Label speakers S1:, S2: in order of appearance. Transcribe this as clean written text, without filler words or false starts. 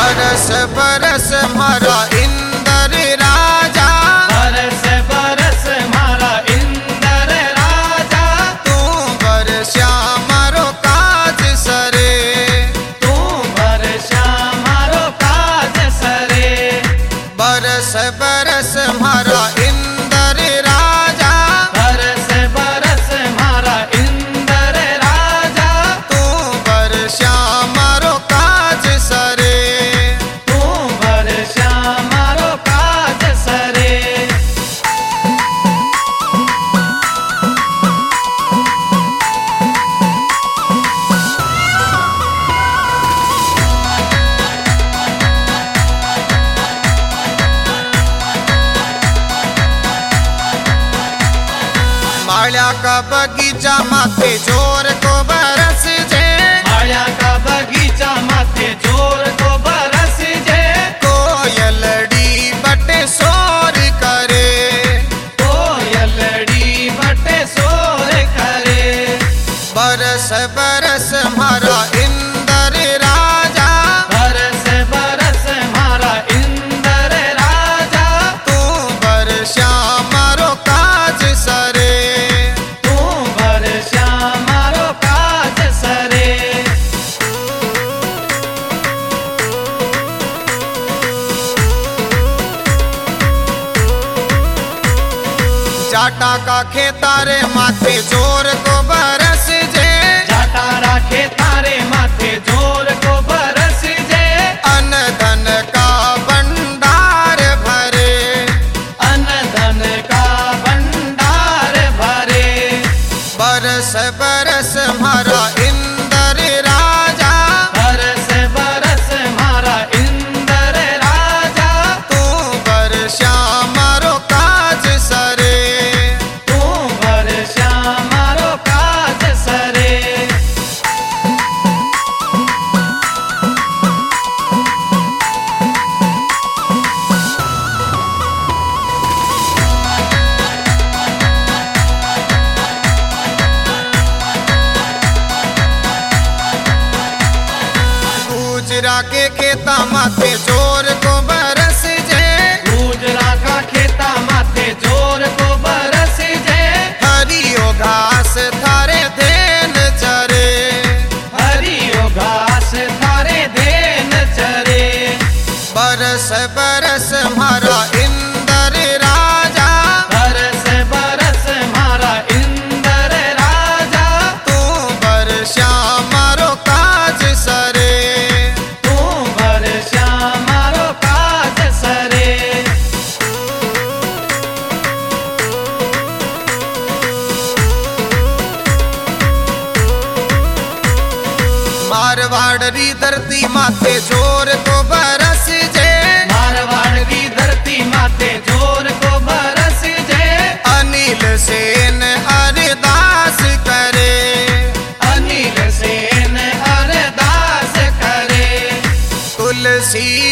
S1: बरस बरस मारा इंद्र राजा,
S2: बरस बरस मारा इंद्र राजा,
S1: तू बरस्या मारो काज सरे,
S2: तू बरस्या मारो काज सरे।
S1: बरस बरस मारा इंद्र राजा,
S2: बरस बरस मारा इंद्र राजा,
S1: तू बरस्या मारो काज सरे।
S2: तू बरस्या मारो काज सरे।
S1: माल्या का बगीचा माथे जोर को बरस जे,
S2: माया का बगीचा माथे जोर को बरस जे,
S1: कोयलड़ी बटे शोर करे,
S2: कोयलड़ी बटे शोर करे।
S1: बरस बरस मारा इंद्र राजा,
S2: बरस बरस मारा इंद्र राजा,
S1: तू बरस्या मारो काज सरे।
S2: तू बरस्या मारो काज सरे।
S1: जाटा का खेतारे माथे जोर को बरस जे,
S2: जाटा राखे तारे माथे जोर को बरस जे,
S1: अन धन का भंडार भरे,
S2: अन धन का भंडार भरे।
S1: बरस बरस मारा इंद्र राजा,
S2: बरस बरस मारा इंद्र राजा,
S1: तू बरस्या मारो काज सरे।
S2: तू बरस्या मारो काज सरे।
S1: गुजरा के खेता माथे जोर को बरस जे,
S2: गुजरा का खेता माथे जोर को बरस जे,
S1: हरियो घास थारे देन चरे,
S2: हरियो घास थारे देन चरे।
S1: बरस बरस मारा इंद्र राजा,
S2: बरस बरस मारा इंद्र राजा,
S1: तू बरस्या मारो काज सरे।
S2: तू बरस्या मारो काज सरे।
S1: मारवाड़ी धरती माथे जोर को बरस जे,
S2: मारवाड़ की धरती माथे जोर को बरस जे,
S1: अनिल सेन अरदास करे,
S2: अनिल सेन अरदास करे।
S1: तुलसी